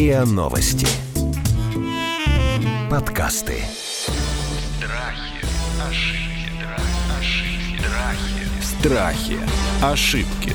РИА Новости. Подкасты. Страхи. Ошибки.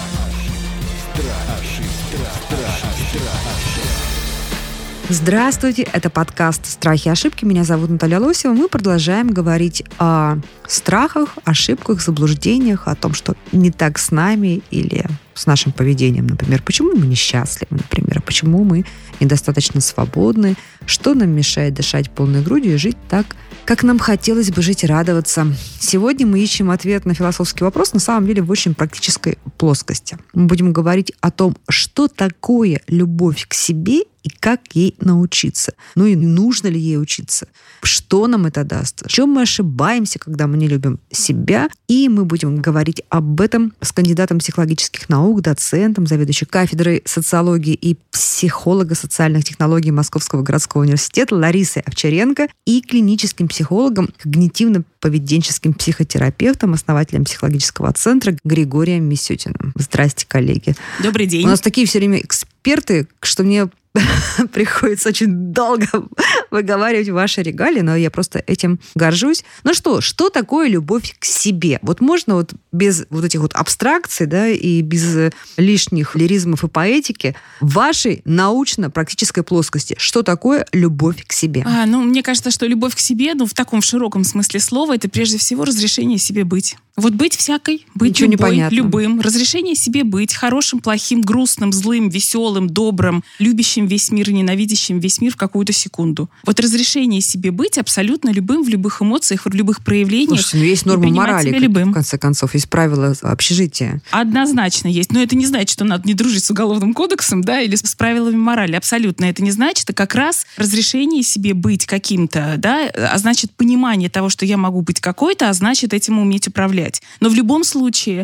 Здравствуйте, это подкаст «Страхи и ошибки». Меня зовут Наталья Лосева. Мы продолжаем говорить о страхах, ошибках, заблуждениях, о том, что не так с нами или с нашим поведением. Например, почему мы несчастливы, например, почему мы недостаточно свободны, что нам мешает дышать полной грудью и жить так, как нам хотелось бы жить и радоваться. Сегодня мы ищем ответ на философский вопрос, на самом деле, в очень практической плоскости. Мы будем говорить о том, что такое любовь к себе и как ей научиться. Ну и нужно ли ей учиться? Что нам это даст? В чем мы ошибаемся, когда мы не любим себя? И мы будем говорить об этом с кандидатом психологических наук, доцентом, заведующей кафедрой социологии и психолого-социальных технологий Московского городского университета Ларисой Овчаренко и клиническим психологом, когнитивно-поведенческим психотерапевтом, основателем психологического центра Григорием Мисютиным. Здрасте, коллеги. Добрый день. У нас такие все время эксперты, что мне приходится очень долго выговаривать ваши регалии, но я просто этим горжусь. Ну что такое любовь к себе? Вот можно вот без вот этих вот абстракций, да, и без лишних лиризмов и поэтики в вашей научно-практической плоскости, что такое любовь к себе? Мне кажется, что любовь к себе, в таком широком смысле слова, это прежде всего разрешение себе быть. Вот быть всякой, быть любой, любым. Разрешение себе быть хорошим, плохим, грустным, злым, веселым, добрым, любящим весь мир, ненавидящим весь мир в какую-то секунду. Вот разрешение себе быть абсолютно любым, в любых эмоциях, в любых проявлениях. Слушайте, есть норма морали, в конце концов, есть правила общежития. Однозначно есть. Но это не значит, что надо не дружить с Уголовным кодексом, да, или с правилами морали. Абсолютно это не значит. А как раз разрешение себе быть каким-то, да, а значит понимание того, что я могу быть какой-то, а значит этим уметь управлять. Но в любом случае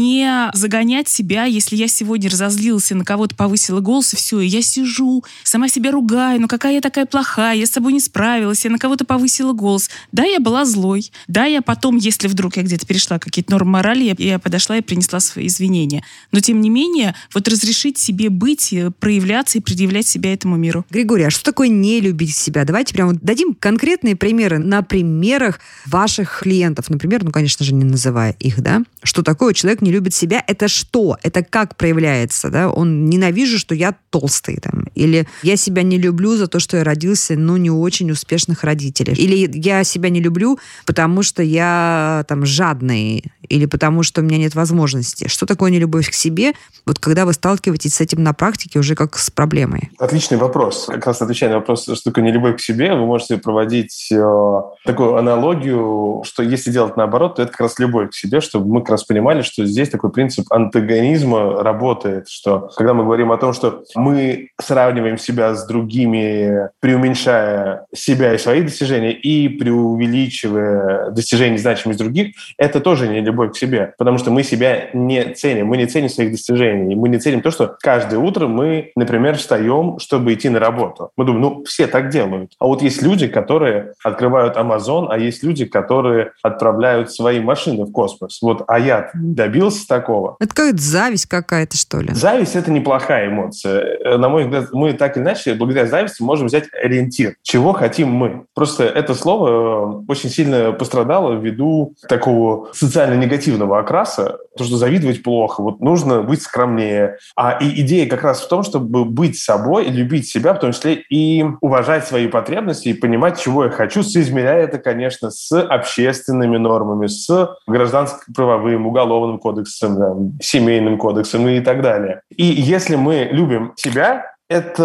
не загонять себя, если я сегодня разозлился, на кого-то повысила голос, и все, и я сижу, сама себя ругаю, какая я такая плохая, я с собой не справилась, я на кого-то повысила голос. Да, я была злой. Да, я потом, если вдруг я где-то перешла какие-то нормы морали, я подошла и принесла свои извинения. Но тем не менее, вот разрешить себе быть, проявляться и предъявлять себя этому миру. Григорий, а что такое не любить себя? Давайте прямо дадим конкретные примеры на примерах ваших клиентов. Например, конечно же, не называя их, да? Что такое человек не любит себя? Это что? Это как проявляется, да? Он ненавижу, что я толстый, там. Или я себя не люблю за то, что я родился, не очень успешных родителей. Или я себя не люблю, потому что я там жадный. Или потому что у меня нет возможности. Что такое нелюбовь к себе? Вот когда вы сталкиваетесь с этим на практике уже как с проблемой. Отличный вопрос. Как раз отвечая на вопрос, что такое нелюбовь к себе, вы можете проводить такую аналогию, что если делать наоборот, то это как раз любовь к себе, чтобы мы как раз понимали, что здесь такой принцип антагонизма работает, что когда мы говорим о том, что мы сравниваем себя с другими, преуменьшая себя и свои достижения, и преувеличивая достижения и значимость других, это тоже не любовь к себе, потому что мы себя не ценим, мы не ценим своих достижений, мы не ценим то, что каждое утро мы, например, встаем, чтобы идти на работу. Мы думаем, все так делают. А вот есть люди, которые открывают Amazon, а есть люди, которые отправляют свои машины в космос. Вот, а я добился такого. Это какая-то зависть какая-то, что ли? Зависть — это неплохая эмоция. На мой взгляд, мы так или иначе, благодаря зависти, можем взять ориентир. Чего хотим мы? Просто это слово очень сильно пострадало ввиду такого социально-негативного окраса, то, что завидовать плохо, вот нужно быть скромнее. И идея как раз в том, чтобы быть собой, любить себя, в том числе и уважать свои потребности, и понимать, чего я хочу, соизмеряя это, конечно, с общественными нормами, с гражданско-правовым, уголовным кодексом, да, семейным кодексом и так далее. И если мы любим себя, это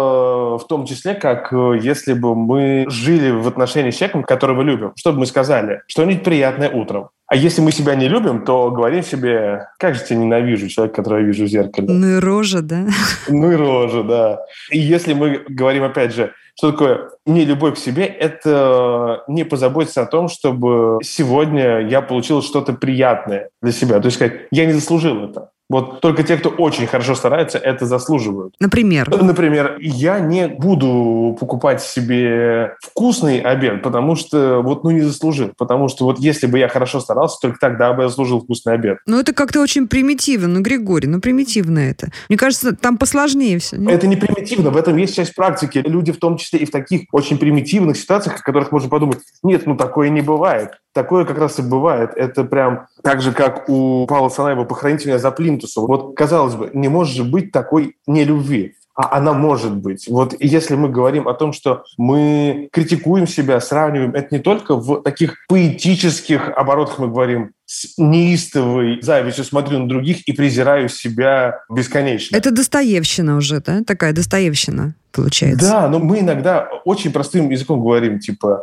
в том числе, как если бы мы жили в отношении с человеком, которого любим. Что бы мы сказали? Что-нибудь приятное утром. А если мы себя не любим, то говорим себе, как же тебя ненавижу, человек, которого я вижу в зеркале. Ну и рожа, да? Ну и рожа, да. И если мы говорим, опять же, что такое нелюбовь к себе, это не позаботиться о том, чтобы сегодня я получил что-то приятное для себя. То есть сказать, я не заслужил это. Вот только те, кто очень хорошо старается, это заслуживают. Например? Например, я не буду покупать себе вкусный обед, потому что не заслужил. Потому что если бы я хорошо старался, только тогда бы я заслужил вкусный обед. Это как-то очень примитивно. Григорий, примитивно это. Мне кажется, там посложнее все. Нет? Это не примитивно, в этом есть часть практики. Люди в том числе и в таких очень примитивных ситуациях, о которых можно подумать, нет, такое не бывает. Такое как раз и бывает. Это прям так же, как у Павла Санаева «Похороните меня за плинтусом». Казалось бы, не может же быть такой нелюбви. А она может быть. Если мы говорим о том, что мы критикуем себя, сравниваем, это не только в таких поэтических оборотах мы говорим с неистовой завистью смотрю на других и презираю себя бесконечно. Это достоевщина уже, да? Такая достоевщина получается. Да, но мы иногда очень простым языком говорим,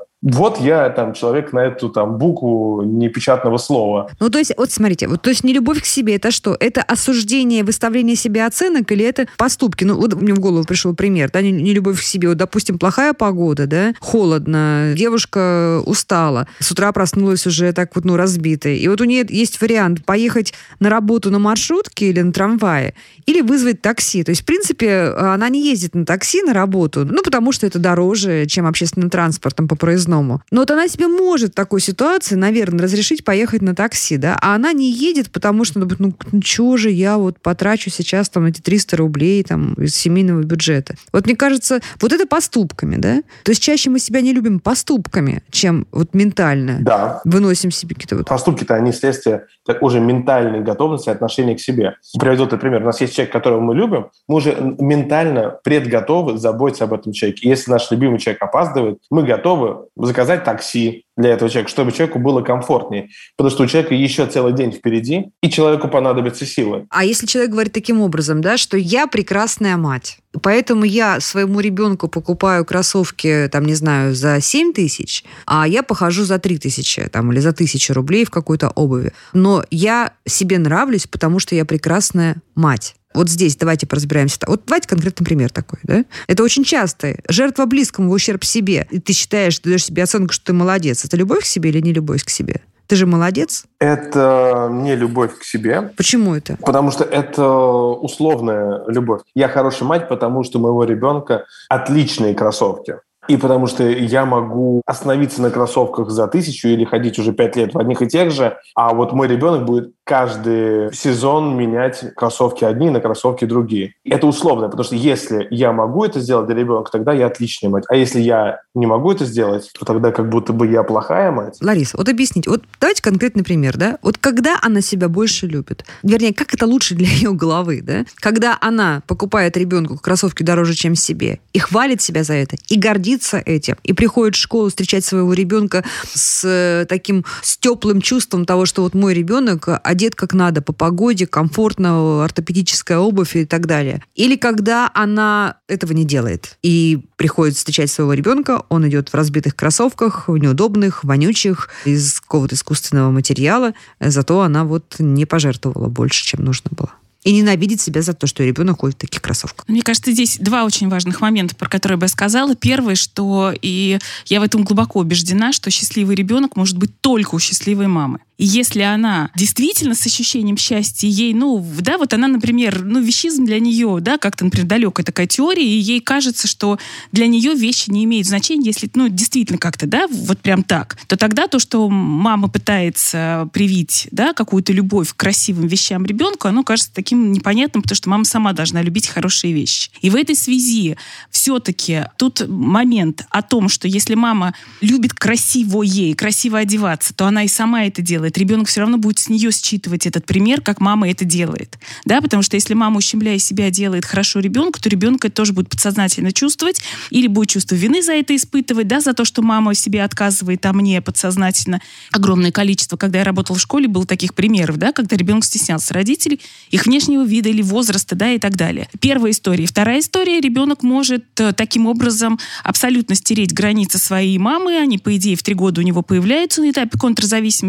я человек на эту букву непечатного слова. То есть, смотрите, нелюбовь к себе, это что? Это осуждение, выставление себе оценок или это поступки? Мне в голову пришел пример, да, нелюбовь к себе. Допустим, плохая погода, да, холодно, девушка устала, с утра проснулась уже так разбитой. И у нее есть вариант поехать на работу на маршрутке или на трамвае, или вызвать такси. То есть, в принципе, она не ездит на такси на работу, потому что это дороже, чем общественным транспортом по проездному. Но она себе может в такой ситуации, наверное, разрешить поехать на такси, да, а она не едет, потому что, чего же я потрачу сейчас эти 300 рублей из семейного бюджета. Мне кажется, это поступками, да? То есть чаще мы себя не любим поступками, чем ментально. Да. Выносим себе какие-то Поступки-то, они следствие уже ментальной готовности и отношения к себе. Приведу этот пример. У нас есть человек, которого мы любим, мы уже ментально предготовы заботиться об этом человеке. И если наш любимый человек опаздывает, мы готовы заказать такси для этого человека, чтобы человеку было комфортнее. Потому что у человека еще целый день впереди, и человеку понадобятся силы. А если человек говорит таким образом, да, что я прекрасная мать, поэтому я своему ребенку покупаю кроссовки, за 7 тысяч, а я похожу за 3 тысячи, или за 1000 рублей в какой-то обуви. Но я себе нравлюсь, потому что я прекрасная мать. Здесь давайте поразбираемся. Давайте конкретный пример такой, да? Это очень часто. Жертва близкому в ущерб себе. И ты считаешь, ты даешь себе оценку, что ты молодец. Это любовь к себе или не любовь к себе? Ты же молодец? Это не любовь к себе. Почему это? Потому что это условная любовь. Я хорошая мать, потому что у моего ребенка отличные кроссовки. И потому что я могу остановиться на кроссовках за 1000 или ходить уже 5 лет в одних и тех же, а мой ребенок будет каждый сезон менять кроссовки одни на кроссовки другие. Это условно, потому что если я могу это сделать для ребенка, тогда я отличная мать. А если я не могу это сделать, то тогда как будто бы я плохая мать. Лариса, объясните. Давайте конкретный пример, да? Когда она себя больше любит? Вернее, как это лучше для ее головы, да? Когда она покупает ребенку кроссовки дороже, чем себе, и хвалит себя за это, и гордится этим, и приходит в школу встречать своего ребенка с теплым чувством того, что мой ребенок одет как надо, по погоде, комфортно, ортопедическая обувь и так далее. Или когда она этого не делает и приходит встречать своего ребенка, он идет в разбитых кроссовках, в неудобных, вонючих, из какого-то искусственного материала, зато она не пожертвовала больше, чем нужно было. И ненавидеть себя за то, что ребенок ходит в таких кроссовках. Мне кажется, здесь два очень важных момента, про которые бы я сказала. Первый, что, и я в этом глубоко убеждена, что счастливый ребенок может быть только у счастливой мамы. И если она действительно с ощущением счастья, ей, она, например, вещизм для нее, как-то, например, далекая такая теория, и ей кажется, что для нее вещи не имеют значения, если, действительно как-то, прям так, то тогда то, что мама пытается привить, какую-то любовь к красивым вещам ребенку, оно кажется таким непонятным, потому что мама сама должна любить хорошие вещи. И в этой связи все-таки тут момент о том, что если мама любит красивое, красиво одеваться, то она и сама это делает. Ребенок все равно будет с нее считывать этот пример, как мама это делает. Потому что если мама, ущемляя себя, делает хорошо ребенку, то ребенок это тоже будет подсознательно чувствовать, или будет чувство вины за это испытывать, за то, что мама себе отказывает, а мне подсознательно. Огромное количество, когда я работала в школе, было таких примеров, когда ребенок стеснялся родителей, их внешнего вида или возраста, и так далее. Первая история. Вторая история. Ребенок может таким образом абсолютно стереть границы своей мамы. Они, по идее, в 3 года у него появляются на этапе контрзависимости,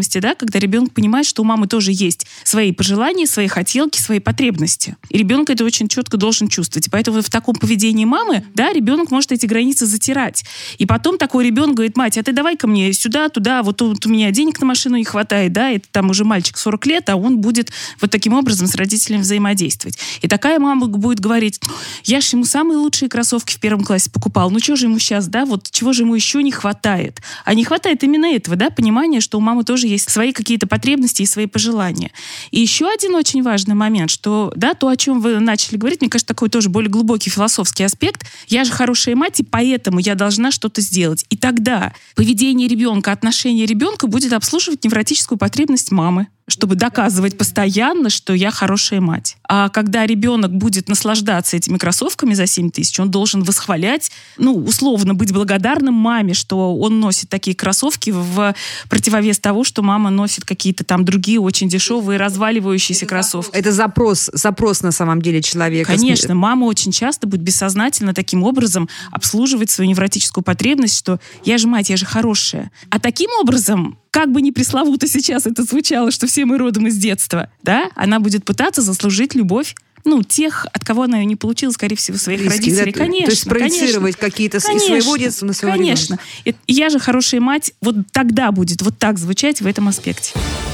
когда ребенок понимает, что у мамы тоже есть свои пожелания, свои хотелки, свои потребности. И ребенок это очень четко должен чувствовать. И поэтому в таком поведении мамы, да, ребенок может эти границы затирать. И потом такой ребенок говорит: мать, а ты давай-ка мне сюда, туда, вот тут у меня денег на машину не хватает, да, это там уже мальчик 40 лет, а он будет вот таким образом с родителями взаимодействовать. И такая мама будет говорить: я же ему самые лучшие кроссовки в 1 классе покупал, ну что же ему сейчас, да, вот чего же ему еще не хватает? А не хватает именно этого, да, понимания, что у мамы тоже есть свои какие-то потребности и свои пожелания. И еще один очень важный момент, что, да, то, о чем вы начали говорить, мне кажется, такой тоже более глубокий философский аспект. Я же хорошая мать, и поэтому я должна что-то сделать. И тогда поведение ребенка, отношение ребенка будет обслуживать невротическую потребность мамы, чтобы доказывать постоянно, что я хорошая мать. А когда ребенок будет наслаждаться этими кроссовками за 7 тысяч, он должен восхвалять, условно быть благодарным маме, что он носит такие кроссовки в противовес того, что мама носит какие-то там другие очень дешевые разваливающиеся кроссовки. Это запрос на самом деле человека. Конечно, мама очень часто будет бессознательно таким образом обслуживать свою невротическую потребность, что я же мать, я же хорошая. А таким образом, как бы ни пресловуто сейчас это звучало, что все мы родом из детства, да, она будет пытаться заслужить любовь, тех, от кого она ее не получила, скорее всего, своих родителей. Да? Конечно. То есть проецировать какие-то из своего детства на своего ребенка. Конечно. Я же хорошая мать, вот тогда будет вот так звучать в этом аспекте.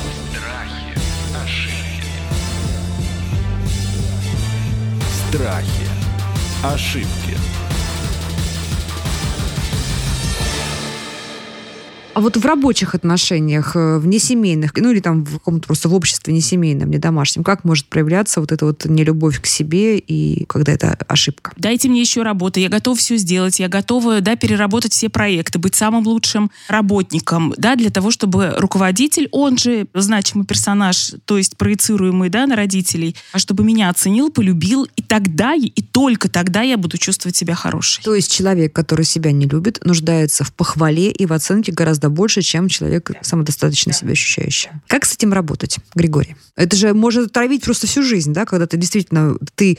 Страхи, ошибки. А вот в рабочих отношениях, в несемейных, или там в каком-то просто в обществе несемейном, не домашнем, как может проявляться вот эта вот нелюбовь к себе и когда это ошибка? Дайте мне еще работы, я готова все сделать, я готова, да, переработать все проекты, быть самым лучшим работником, да, для того, чтобы руководитель, он же значимый персонаж, то есть проецируемый, да, на родителей, чтобы меня оценил, полюбил, и тогда, и только тогда я буду чувствовать себя хорошей. То есть человек, который себя не любит, нуждается в похвале и в оценке гораздо больше, чем человек самодостаточно себя ощущающий. Как с этим работать, Григорий? Это же может отравить просто всю жизнь, да, когда ты действительно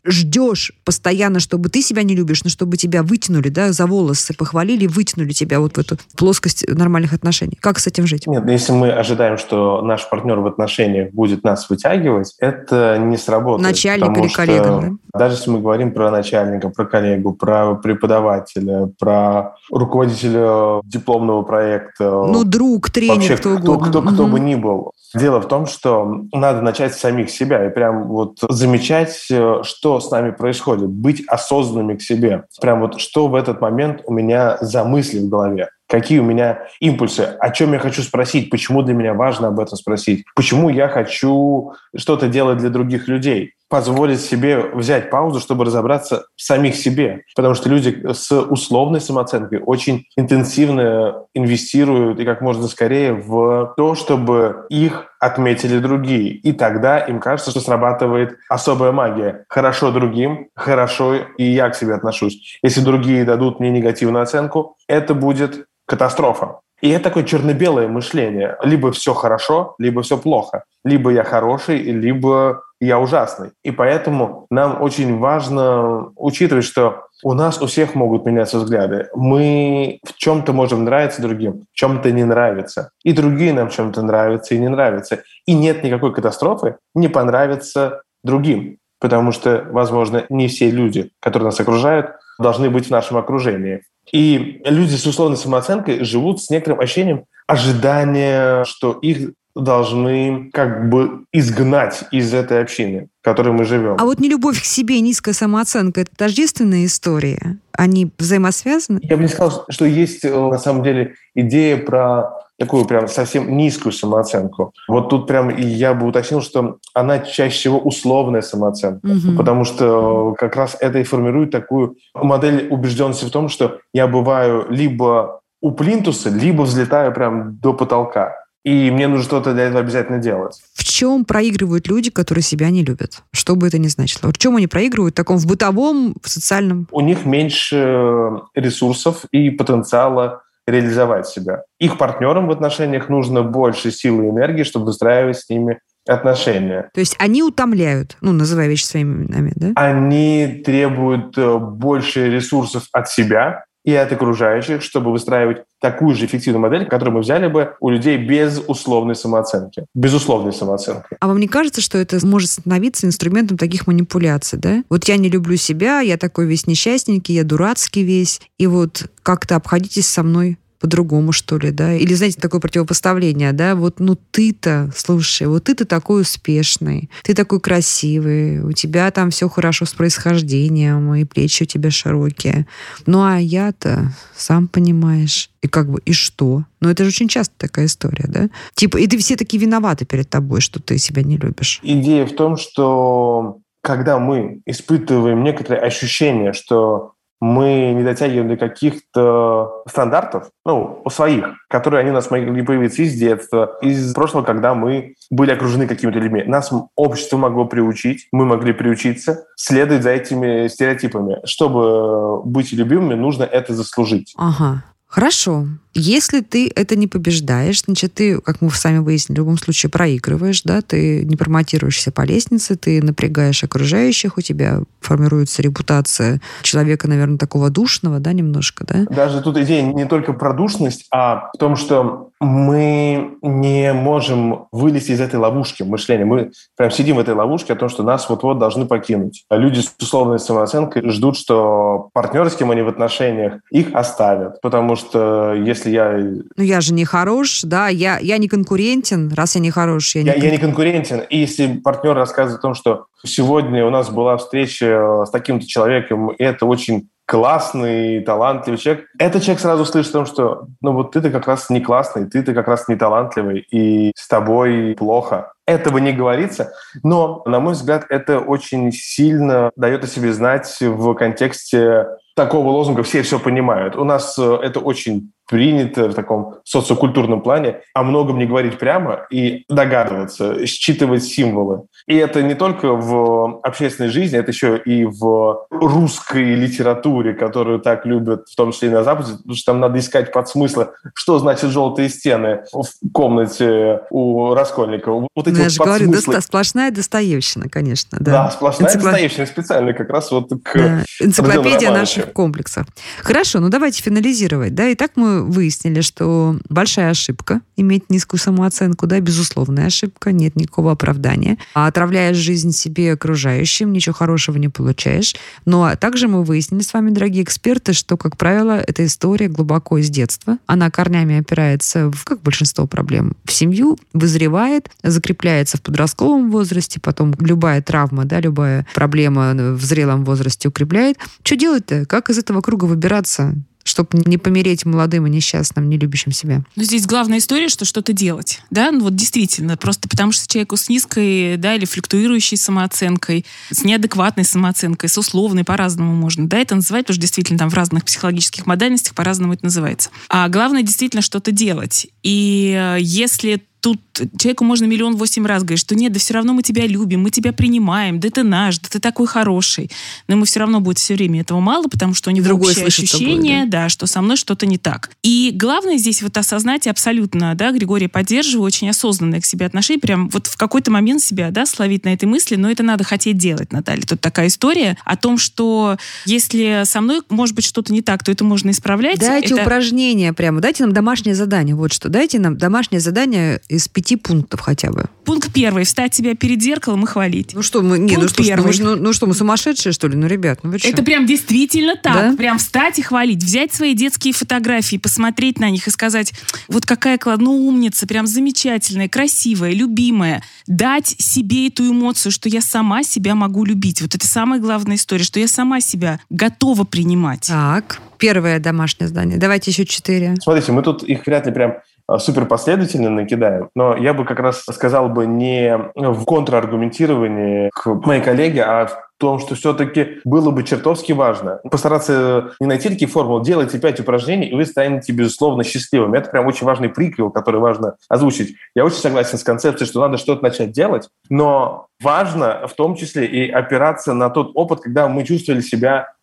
ждешь постоянно, чтобы ты себя не любишь, но чтобы тебя вытянули, да, за волосы, похвалили, вытянули тебя вот в эту плоскость нормальных отношений. Как с этим жить? Нет, если мы ожидаем, что наш партнер в отношениях будет нас вытягивать, это не сработает. Начальник или коллега, да? Даже если мы говорим про начальника, про коллегу, про преподавателя, про руководителя дипломного проекта, друг, тренер, вообще, кто угодно. Кто бы ни был. Дело в том, что надо начать с самих себя и прям вот замечать, что с нами происходит, быть осознанными к себе. Прям вот что в этот момент у меня за мысли в голове. Какие у меня импульсы, о чем я хочу спросить, почему для меня важно об этом спросить, почему я хочу что-то делать для других людей, позволить себе взять паузу, чтобы разобраться в самих себе. Потому что люди с условной самооценкой очень интенсивно инвестируют и как можно скорее в то, чтобы их отметили другие. И тогда им кажется, что срабатывает особая магия. Хорошо другим, хорошо и я к себе отношусь. Если другие дадут мне негативную оценку, это будет катастрофа. И это такое черно-белое мышление. Либо все хорошо, либо все плохо. Либо я хороший, либо я ужасный. И поэтому нам очень важно учитывать, что у нас у всех могут меняться взгляды. Мы в чем-то можем нравиться другим, в чем-то не нравится. И другие нам в чем-то нравятся и не нравятся. И нет никакой катастрофы не понравиться другим. Потому что, возможно, не все люди, которые нас окружают, должны быть в нашем окружении. И люди с условной самооценкой живут с некоторым ощущением ожидания, что их должны как бы изгнать из этой общины, в которой мы живем. А вот нелюбовь к себе и низкая самооценка – это тождественная история? Они взаимосвязаны? Я бы не сказал, что есть на самом деле идея про такую прям совсем низкую самооценку. Вот тут прям я бы уточнил, что она чаще всего условная самооценка, потому что как раз это и формирует такую модель убежденности в том, что я бываю либо у плинтуса, либо взлетаю прям до потолка. И мне нужно что-то для этого обязательно делать. В чем проигрывают люди, которые себя не любят? Что бы это ни значило? В чем они проигрывают? В бытовом, в социальном? У них меньше ресурсов и потенциала реализовать себя. Их партнерам в отношениях нужно больше силы и энергии, чтобы выстраивать с ними отношения. То есть они утомляют, называя вещи своими именами, да? Они требуют больше ресурсов от себя, и от окружающих, чтобы выстраивать такую же эффективную модель, которую мы взяли бы у людей без условной самооценки. Безусловной самооценки. А вам не кажется, что это может становиться инструментом таких манипуляций, да? Вот я не люблю себя, я такой весь несчастненький, я дурацкий весь, и вот как-то обходитесь со мной по-другому, что ли, да? Или, знаете, такое противопоставление, да? Вот, ты-то, слушай, вот ты-то такой успешный, ты такой красивый, у тебя там все хорошо с происхождением, и плечи у тебя широкие. Ну, а я-то, сам понимаешь, и что? Ну, это же очень часто такая история, да? Типа, и ты все такие виноваты перед тобой, что ты себя не любишь. Идея в том, что когда мы испытываем некоторые ощущения, что мы не дотягиваем до каких-то стандартов, своих, которые они у нас могли появиться из детства, из прошлого, когда мы были окружены какими-то людьми. Нас общество могло приучить, мы могли приучиться следовать за этими стереотипами. Чтобы быть любимыми, нужно это заслужить. Ага. Хорошо. Если ты это не побеждаешь, значит, ты, как мы сами выяснили, в любом случае проигрываешь, да, ты не промотируешься по лестнице, ты напрягаешь окружающих, у тебя формируется репутация человека, наверное, такого душного, да, немножко, да? Даже тут идея не только про душность, а в том, что мы не можем вылезти из этой ловушки мышления. Мы прям сидим в этой ловушке о том, что нас вот-вот должны покинуть. Люди с условной самооценкой ждут, что партнеры, с кем они в отношениях, их оставят, потому что если я же не хорош, да, я не конкурентен, раз я не хорош. Я не конкурентен. И если партнер рассказывает о том, что сегодня у нас была встреча с таким-то человеком, и это очень классный, талантливый человек, этот человек сразу слышит о том, что ты-то как раз не классный, ты-то как раз не талантливый, и с тобой плохо. Этого не говорится, но, на мой взгляд, это очень сильно дает о себе знать в контексте такого лозунга «все все понимают». У нас это очень принято в таком социокультурном плане о многом не говорить прямо и догадываться, считывать символы. И это не только в общественной жизни, это еще и в русской литературе, которую так любят, в том числе и на Западе, потому что там надо искать подсмыслы, что значит желтые стены в комнате у Раскольникова. Вот эти я же подсмыслы. говорю, сплошная Достоевщина, конечно. Да, сплошная Достоевщина, специально как раз к энциклопедия наших комплексов. Хорошо, давайте финализировать. Да? Итак, мы выяснили, что большая ошибка иметь низкую самооценку, да, безусловная ошибка, нет никакого оправдания. А отравляешь жизнь себе и окружающим, ничего хорошего не получаешь. Но также мы выяснили с вами, дорогие эксперты, что, как правило, эта история глубоко из детства. Она корнями опирается, как большинство проблем, в семью, вызревает, закрепляется в подростковом возрасте, потом любая травма, да, любая проблема в зрелом возрасте укрепляет. Что делать-то? Как из этого круга выбираться, чтобы не помереть молодым и несчастным, не любящим себя? Здесь главная история, что что-то делать. Да? Действительно. Просто потому что человеку с низкой, да, или флюктуирующей самооценкой, с неадекватной самооценкой, с условной, по-разному можно, да, это называть, потому что действительно там в разных психологических модальностях по-разному это называется. А главное действительно что-то делать. И если тут человеку можно 1 800 000 раз говорить, что нет, да все равно мы тебя любим, мы тебя принимаем, да ты наш, да ты такой хороший. Но ему все равно будет все время этого мало, потому что у него общее ощущение, да, что со мной что-то не так. И главное здесь осознать, и абсолютно, да, Григория поддерживаю, очень осознанное к себе отношение, прям в какой-то момент себя, да, словить на этой мысли, но это надо хотеть делать, Наталья. Тут такая история о том, что если со мной может быть что-то не так, то это можно исправлять. Дайте упражнения прямо, дайте нам домашнее задание, вот что. Дайте нам домашнее задание из 5 пунктов хотя бы. Пункт 1. Встать себя перед зеркалом и хвалить. Мы сумасшедшие, что ли? Ребят, вы что? Это прям действительно так. Да? Прям встать и хвалить. Взять свои детские фотографии, посмотреть на них и сказать, вот какая умница, прям замечательная, красивая, любимая. Дать себе эту эмоцию, что я сама себя могу любить. Вот это самая главная история, что я сама себя готова принимать. Так, первое домашнее задание. Давайте еще 4. Смотрите, мы тут их вряд ли прям супер последовательно накидаем, но я бы как раз сказал бы не в контраргументировании к моей коллеге, а в том, что все-таки было бы чертовски важно постараться не найти такие формулы, делайте 5 упражнений, и вы станете, безусловно, счастливыми. Это прям очень важный приквел, который важно озвучить. Я очень согласен с концепцией, что надо что-то начать делать, но важно в том числе и опираться на тот опыт, когда мы чувствовали себя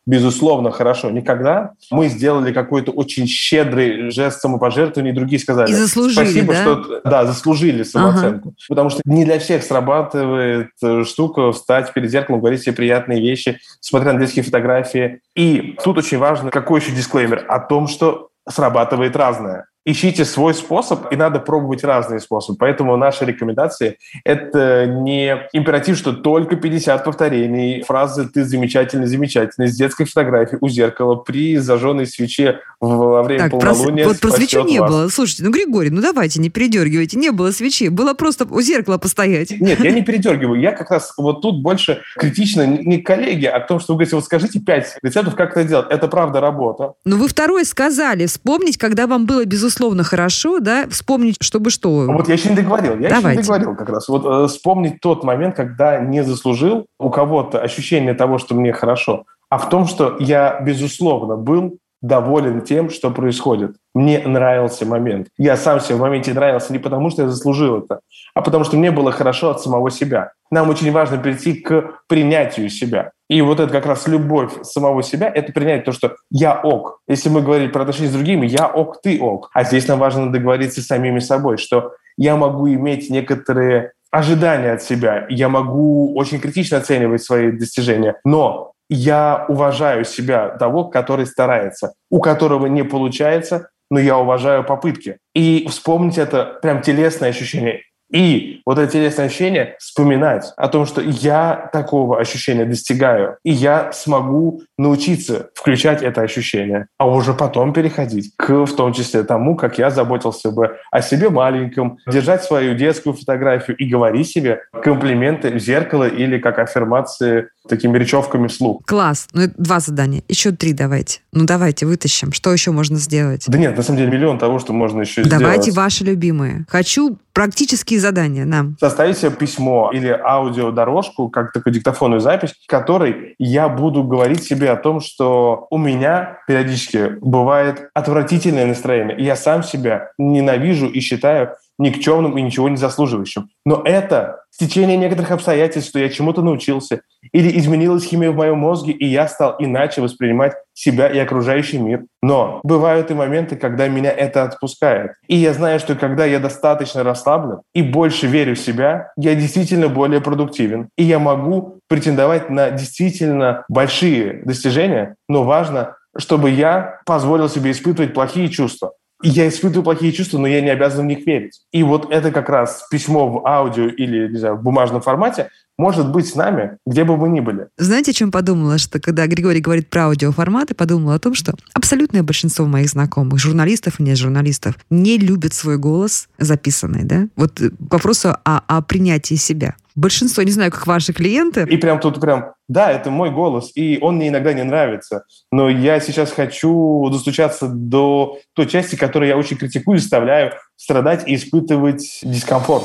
безусловно, хорошо. Никогда мы сделали какой-то очень щедрый жест самопожертвования, и другие сказали... И заслужили, спасибо, да? что... Да, заслужили самооценку. Потому что не для всех срабатывает штука встать перед зеркалом, говорить себе приятные вещи, смотря на детские фотографии. И тут очень важно, какой еще дисклеймер? О том, что срабатывает разное. Ищите свой способ, и надо пробовать разные способы. Поэтому наши рекомендации – это не императив, что только 50 повторений фразы «ты замечательный, замечательный» с детской фотографией у зеркала при зажженной свече во время полнолуния. Вот про свечу не вас. было. Слушайте, Григорий, давайте, не передергивайте. Не было свечи, было просто у зеркала постоять. Нет, я не передергиваю. Я как раз вот тут больше критично не к коллеге, а к тому, что вы говорите, вот скажите 5 рецептов, как это делать. Это правда работа. Но вы второе сказали. Вспомнить, когда вам было безусловно хорошо, да, вспомнить, чтобы что. Вот я еще не договорил. Давайте. Еще не договорил как раз. Вот вспомнить тот момент, когда не заслужил у кого-то ощущение того, что мне хорошо, а в том, что я, безусловно, был доволен тем, что происходит. Мне нравился момент. Я сам себе в моменте нравился не потому, что я заслужил это, а потому что мне было хорошо от самого себя. Нам очень важно перейти к принятию себя. И вот это как раз любовь самого себя, это принять то, что я ок. Если мы говорим про отношения с другими, я ок, ты ок. А здесь нам важно договориться с самими собой, что я могу иметь некоторые ожидания от себя, я могу очень критично оценивать свои достижения, но я уважаю себя того, который старается, у которого не получается, но я уважаю попытки. И вспомнить это прям телесное ощущение. И вот это телесное ощущение вспоминать о том, что я такого ощущения достигаю, и я смогу научиться включать это ощущение, а уже потом переходить к, в том числе, тому, как я заботился бы о себе маленьком, держать свою детскую фотографию и говорить себе комплименты в зеркало или как аффирмации такими речевками вслух. Класс. 2 задания. Еще 3 давайте. Давайте, вытащим. Что еще можно сделать? Да нет, на самом деле миллион того, что можно еще сделать. Давайте ваши любимые. Хочу практические задания нам. Составить себе письмо или аудиодорожку, как такую диктофонную запись, в которой я буду говорить себе о том, что у меня периодически бывает отвратительное настроение. И я сам себя ненавижу и считаю никчемным и ничего не заслуживающим. Но это в течение некоторых обстоятельств, что я чему-то научился, или изменилась химия в моем мозге, и я стал иначе воспринимать себя и окружающий мир. Но бывают и моменты, когда меня это отпускает. И я знаю, что когда я достаточно расслаблен и больше верю в себя, я действительно более продуктивен. И я могу претендовать на действительно большие достижения, но важно, чтобы я позволил себе испытывать плохие чувства. И я испытываю плохие чувства, но я не обязан в них верить. И вот это как раз письмо в аудио или, не знаю, в бумажном формате может быть с нами, где бы мы ни были. Знаете, о чем подумала? Что когда Григорий говорит про аудиоформаты, подумала о том, что абсолютное большинство моих знакомых, журналистов и не журналистов, не любят свой голос записанный, да? Вот к вопросу о принятии себя. Большинство, не знаю, как ваши клиенты. И прям тут да, это мой голос, и он мне иногда не нравится, но я сейчас хочу достучаться до той части, которую я очень критикую и заставляю страдать и испытывать дискомфорт.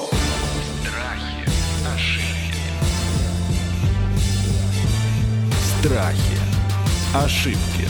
Страхи, ошибки.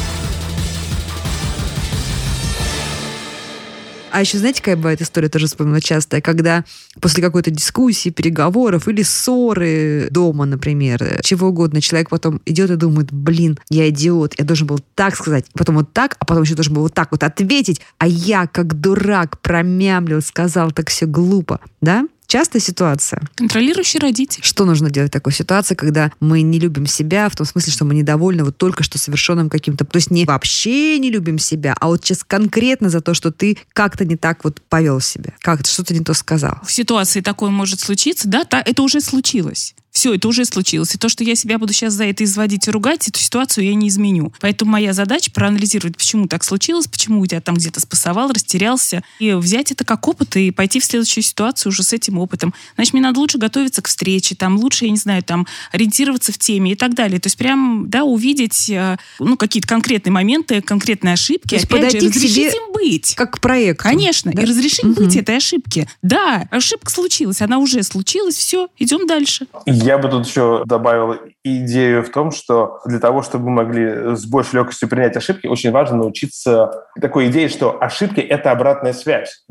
А еще, знаете, какая бывает история, тоже вспомнила часто, когда после какой-то дискуссии, переговоров или ссоры дома, например, чего угодно, человек потом идет и думает, я идиот, я должен был так сказать, потом вот так, а потом еще должен был вот так вот ответить, а я, как дурак, промямлил, сказал так все глупо, да? Частая ситуация. Контролирующий родитель. Что нужно делать в такой ситуации, когда мы не любим себя, в том смысле, что мы недовольны вот только что совершенным каким-то... То есть не вообще не любим себя, а вот сейчас конкретно за то, что ты как-то не так вот повел себя, как-то что-то не то сказал. В ситуации такое может случиться, да, это уже случилось. Все, это уже случилось. И то, что я себя буду сейчас за это изводить и ругать, эту ситуацию я не изменю. Поэтому моя задача проанализировать, почему так случилось, почему у тебя там где-то спасовал, растерялся, и взять это как опыт и пойти в следующую ситуацию уже с этим опытом. Значит, мне надо лучше готовиться к встрече, там лучше, я не знаю, там ориентироваться в теме и так далее. То есть прям, да, увидеть какие-то конкретные моменты, конкретные ошибки. То есть опять же, разрешить себе им быть. Как к проекту. Конечно, да? И разрешить быть этой ошибке. Да, ошибка случилась, она уже случилась, все, идем дальше. Я бы тут еще добавил идею в том, что для того, чтобы мы могли с большей легкостью принять ошибки, очень важно научиться такой идее, что ошибки — это обратная связь.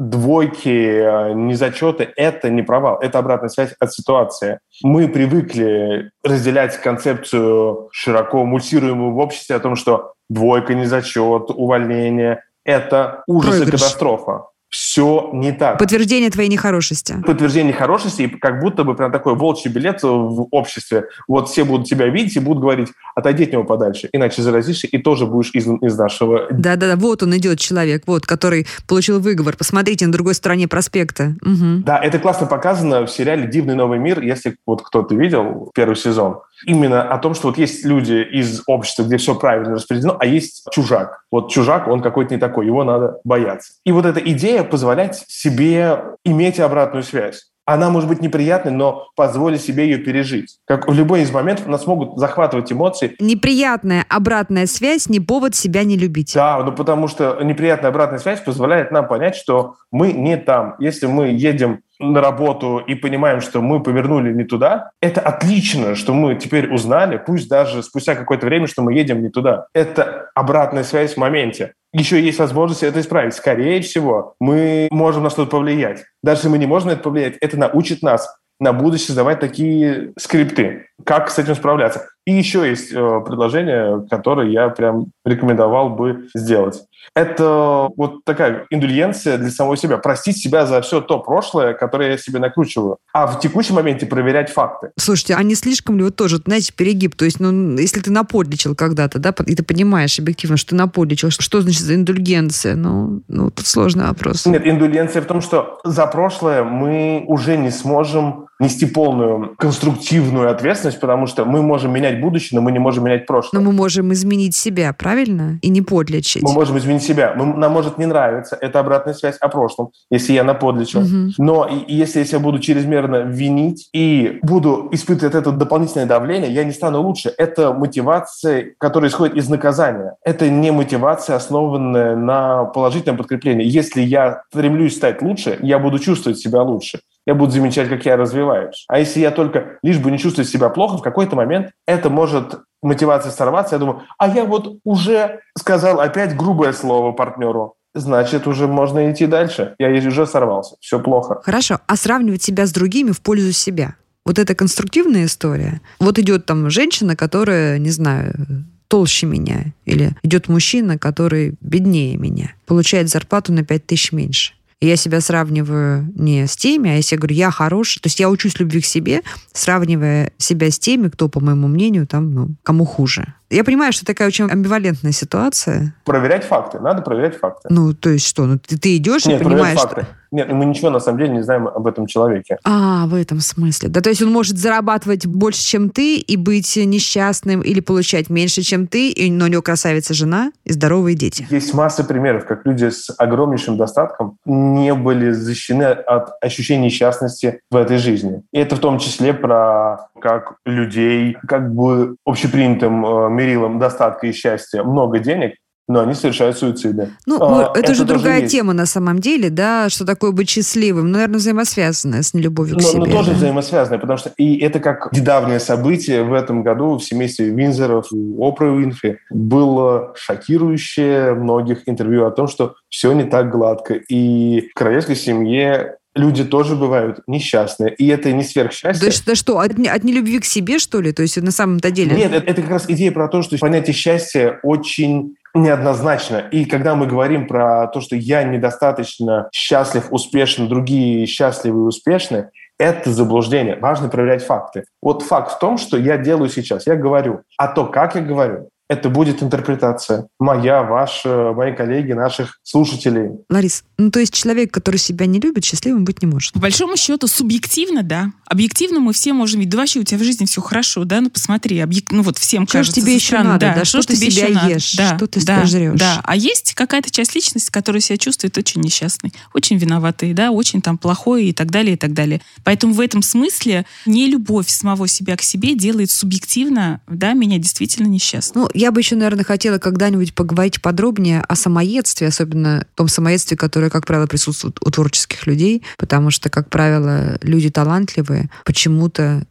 Двойки, незачеты — это не провал, это обратная связь от ситуации. Мы привыкли разделять концепцию, широко муссируемую в обществе, о том, что двойка, незачет, увольнение — это ужас и катастрофа. Все не так. Подтверждение твоей нехорошести. Подтверждение хорошести, и как будто бы прям такой волчий билет в обществе. Вот все будут тебя видеть и будут говорить: отойди от него подальше, иначе заразишься и тоже будешь изгнан из нашего... Да-да-да, вот он идет, человек, вот, который получил выговор. Посмотрите, на другой стороне проспекта. Угу. Да, это классно показано в сериале «Дивный новый мир», если вот кто-то видел первый сезон. Именно о том, что вот есть люди из общества, где все правильно распределено, а есть чужак. Вот чужак, он какой-то не такой, его надо бояться. И вот эта идея позволять себе иметь обратную связь. Она может быть неприятной, но позволить себе ее пережить. Как в любой из моментов нас могут захватывать эмоции. Неприятная обратная связь не повод себя не любить. Да, ну потому что неприятная обратная связь позволяет нам понять, что мы не там. Если мы едем на работу и понимаем, что мы повернули не туда, это отлично, что мы теперь узнали, пусть даже спустя какое-то время, что мы едем не туда. Это обратная связь в моменте. Еще есть возможность это исправить. Скорее всего, мы можем на что-то повлиять. Даже если мы не можем на это повлиять, это научит нас на будущее создавать такие скрипты. Как с этим справляться? И еще есть предложение, которое я прям рекомендовал бы сделать. Это вот такая индульгенция для самого себя. Простить себя за все то прошлое, которое я себе накручиваю. А в текущем моменте проверять факты. Слушайте, а не слишком ли вот тоже, знаете, перегиб? То есть, ну, если ты наподличил когда-то, да, и ты понимаешь объективно, что ты наподличил, что значит за индульгенция? Ну, тут сложный вопрос. Нет, индульгенция в том, что за прошлое мы уже не сможем нести полную конструктивную ответственность, потому что мы можем менять будущее, но мы не можем менять прошлое. Но мы можем изменить себя, правильно? И не подлечить. Мы можем изменить себя. Нам может не нравиться. Это обратная связь о прошлом, если я наподличил. Угу. Но если я буду чрезмерно винить и буду испытывать это дополнительное давление, я не стану лучше. Это мотивация, которая исходит из наказания. Это не мотивация, основанная на положительном подкреплении. Если я стремлюсь стать лучше, я буду чувствовать себя лучше. Я буду замечать, как я развиваюсь. А если я только лишь бы не чувствую себя плохо, в какой-то момент это может мотивация сорваться. Я думаю, а я вот уже сказал опять грубое слово партнеру. Значит, уже можно идти дальше. Я уже сорвался. Все плохо. Хорошо. А сравнивать себя с другими в пользу себя? Вот это конструктивная история. Вот идет там женщина, которая, не знаю, толще меня. Или идет мужчина, который беднее меня. Получает зарплату на 5000 меньше. И я себя сравниваю не с теми, а я себе говорю, я хороший. То есть я учусь любви к себе, сравнивая себя с теми, кто, по моему мнению, там, кому хуже. Я понимаю, что такая очень амбивалентная ситуация. Проверять факты. Надо проверять факты. Ну, то есть что? Ну, ты идешь и понимаешь, факты. Нет, мы ничего на самом деле не знаем об этом человеке. В этом смысле. Да, то есть он может зарабатывать больше, чем ты, и быть несчастным, или получать меньше, чем ты, но у него красавица жена и здоровые дети. Есть масса примеров, как люди с огромнейшим достатком не были защищены от ощущения несчастности в этой жизни. И это в том числе про как людей, как бы общепринятым мерилом достатка и счастья, много денег, но они совершают суициды. Это же другая тема на самом деле, да, что такое быть счастливым. Наверное, взаимосвязанное с нелюбовью к себе. Но тоже взаимосвязанное, потому что и это как недавнее событие в этом году в семействе Виндзоров у Опры Уинфри было шокирующее многих интервью о том, что все не так гладко. И в королевской семье люди тоже бывают несчастные, и это не сверхсчастье. Да что, от нелюбви к себе, что ли? То есть на самом-то деле... Нет, это как раз идея про то, что понятие счастья очень неоднозначно. И когда мы говорим про то, что я недостаточно счастлив, успешен, другие счастливы и успешны, это заблуждение. Важно проверять факты. Вот факт в том, что я делаю сейчас. Я говорю. А то, как я говорю, это будет интерпретация моя, ваша, мои коллеги, наших слушателей. Ларис, то есть человек, который себя не любит, счастливым быть не может? По большому счету, субъективно, да. Объективно мы все можем видеть, да вообще у тебя в жизни все хорошо, да, посмотри, вот всем что кажется. Что тебе еще надо, да, что ты себя ешь, да, что ты жрешь. Да, а есть какая-то часть личности, которая себя чувствует очень несчастной, очень виноватой, да, очень там плохой и так далее, и так далее. Поэтому в этом смысле нелюбовь самого себя к себе делает субъективно, да, меня действительно несчастной. Я бы еще, наверное, хотела когда-нибудь поговорить подробнее о самоедстве, особенно том самоедстве, которое, как правило, присутствует у творческих людей, потому что, как правило, люди талантливые почему-то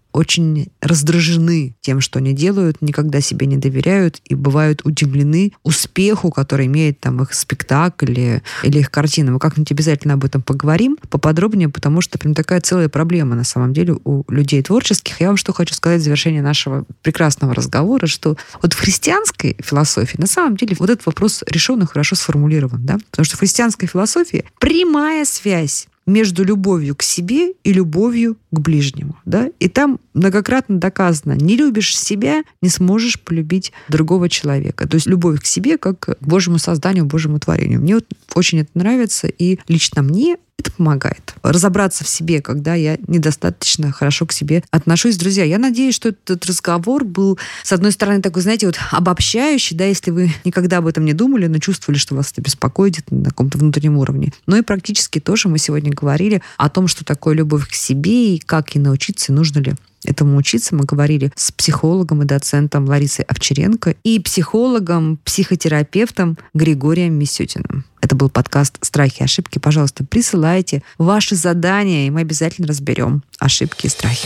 очень раздражены тем, что они делают, никогда себе не доверяют и бывают удивлены успеху, который имеет там их спектакль или их картина. Мы как-нибудь обязательно об этом поговорим поподробнее, потому что прям такая целая проблема на самом деле у людей творческих. Я вам что хочу сказать в завершении нашего прекрасного разговора, что вот в христианской философии на самом деле вот этот вопрос решен и хорошо сформулирован, да? Потому что в христианской философии прямая связь между любовью к себе и любовью к ближнему. Да? И там многократно доказано, не любишь себя, не сможешь полюбить другого человека. То есть любовь к себе как к Божьему созданию, Божьему творению. Мне вот очень это нравится, и лично мне это помогает разобраться в себе, когда я недостаточно хорошо к себе отношусь. Друзья, я надеюсь, что этот разговор был, с одной стороны, такой, знаете, вот обобщающий, да, если вы никогда об этом не думали, но чувствовали, что вас это беспокоит на каком-то внутреннем уровне. Но и практически тоже мы сегодня говорили о том, что такое любовь к себе и как ей научиться, и нужно ли этому учиться. Мы говорили с психологом и доцентом Ларисой Овчаренко и психологом, психотерапевтом Григорием Мисютиным. Это был подкаст «Страхи и ошибки». Пожалуйста, присылайте ваши задания, и мы обязательно разберем ошибки и страхи.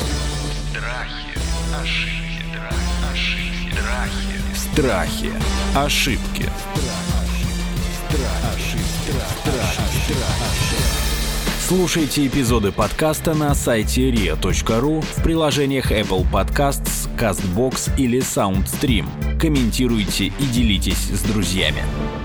Страхи, ошибки. Слушайте эпизоды подкаста на сайте ria.ru, в приложениях Apple Podcasts, CastBox или SoundStream. Комментируйте и делитесь с друзьями.